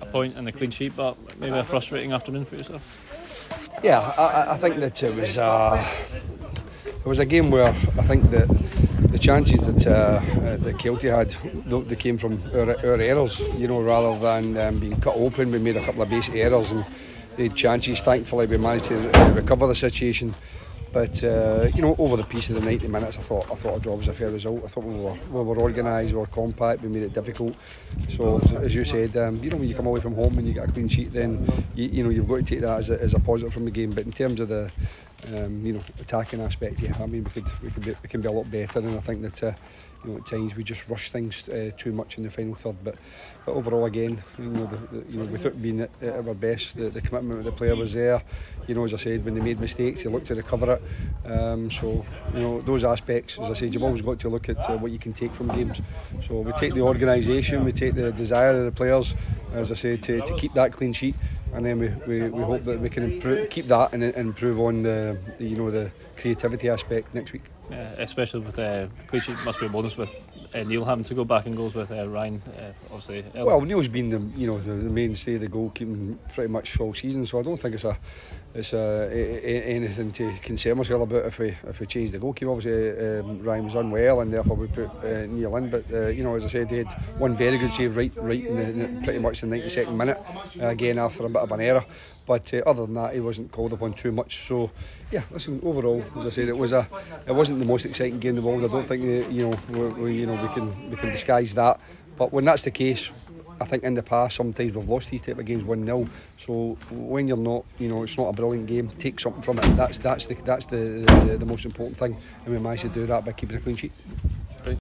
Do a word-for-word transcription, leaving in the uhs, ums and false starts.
a point and a clean sheet, but maybe a frustrating afternoon for yourself. Yeah, I, I think that it was uh, it was a game where I think that the chances that uh, uh, that Kelty had, they came from our, our errors, you know, rather than um, being cut open. We made a couple of basic errors and they had chances. Thankfully, we managed to uh, recover the situation. But uh, you know, over the piece of the ninety minutes, I thought I thought our job was a fair result. I thought we were we were organised, we were compact, we made it difficult. So as you said, um, you know, when you come away from home and you get a clean sheet, then you, you know you've got to take that as a, as a positive from the game. But in terms of the um, you know attacking aspect, yeah, I mean we could we could be, we can be a lot better, and I think that. Uh, You know, at times we just rush things uh, too much in the final third, but but overall again, you know, the, the, you know, we thought being at, at our best, the, the commitment of the player was there. You know, as I said, when they made mistakes, they looked to recover it. Um, so you know, those aspects, as I said, you've always got to look at uh, what you can take from games. So we take the organisation, we take the desire of the players, as I said, to, to keep that clean sheet, and then we, we, we hope that we can improve, keep that and, and improve on the, the you know the creativity aspect next week. Yeah, especially with uh, the clean sheet must be a bonus with uh, Neil having to go back in goals with uh, Ryan, uh, obviously. Early. Well, Neil's been the you know the, the mainstay of the goalkeeping pretty much all season, so I don't think it's a it's a, a, a, anything to concern myself about if we if we change the goalkeeper. Obviously, um, Ryan was unwell, and therefore we put uh, Neil in. But uh, you know, as I said, he had one very good save right right in, the, in the, pretty much the ninety-second minute, uh, again after a bit of an error. But uh, other than that, he wasn't called upon too much. So, yeah, listen. Overall, as I said, it was a, it wasn't the most exciting game in the world. I don't think uh, you know, we, we, you know, we can we can disguise that. But when that's the case, I think in the past sometimes we've lost these type of games one nil. So when you're not, you know, it's not a brilliant game. Take something from it. That's that's the that's the the, the most important thing, and we managed to do that by keeping a clean sheet.